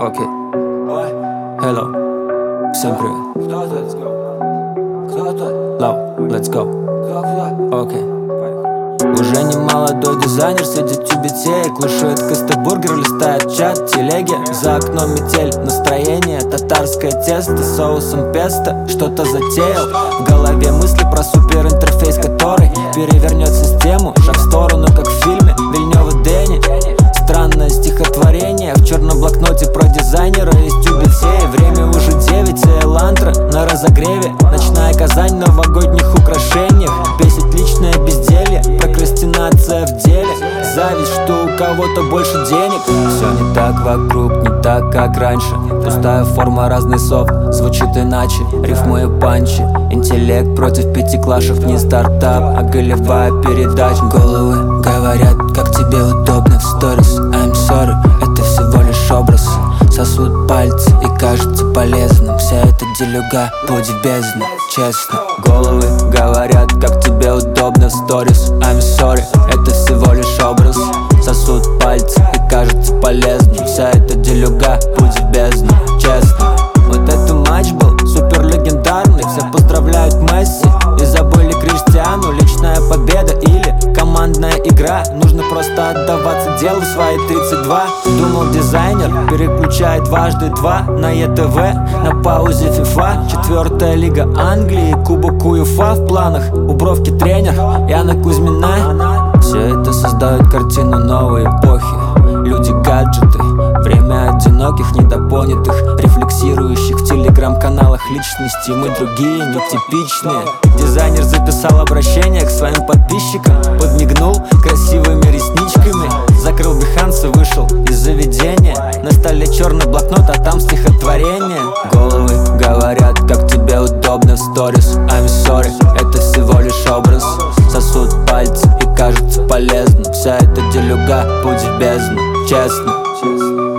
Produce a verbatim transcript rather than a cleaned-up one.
Окей. Hello. Всем привет. Кто тут? Кто тут? Low, let's go. Кто кто? Окей. Уже не молодой дизайнер сидит в тюбете и кушает костобургер, листает чат, телеги. За окном метель, настроение, татарское тесто с соусом песто. Что-то затеял, в голове мысли про суперинтерфейс, который перевернет систему. Шаг в сторону, как в фильме Вильнёва Дэнни. Странное стихотворение в черном блокноте про дизайнера из тюбетей. Время уже девять, и элантра на разогреве. Ночная Казань в новогодних украшениях. Бесит личное безделье, прокрастинация в деле. Зависть, что у кого-то больше денег. Все не так вокруг, не так, как раньше. Пустая форма, разный софт, звучит иначе. Рифмы и панчи, интеллект против пятиклашек. Не стартап, а голевая передача. Головы говорят, как тебе удобно в сторис. I'm sorry, это всего лишь образ. Сосут пальцы и кажется полезным. Вся эта делюга, путь в бездну, честно. Головы говорят, как тебе удобно в сторис. I'm sorry, это всего лишь образ. Сосут пальцы и кажется полезным. Вся эта делюга, путь в бездну, честно. Вот этот матч был супер легендарный. Все поздравляют Месси и забыли Криштиану. Личная победа или командная игра. Нужно просто отдаваться делу в свои тридцать два. Думал, дизайнер переключает дважды два на е тэ вэ. На паузе FIFA, четвертая лига Англии, Кубок УЕФА в планах. У бровки тренер Яна Кузьмина. Все это создает картину новой эпохи. Люди гаджеты, время одиноких, недопонятых, рефлексирующих в телеграм-каналах личностей. Мы другие, нетипичные. Дизайнер записал обращение к своим подписчикам, подмигнул красивыми ресничками, закрыл Behance и вышел из заведения. На столе черный блокнот, а там стихотворение. Головы говорят, как тебе удобно в сторис. I'm sorry, это всего лишь образ. Сосут пальцы и кажется полезным. Вся эта делюга, путь в бездну, честно.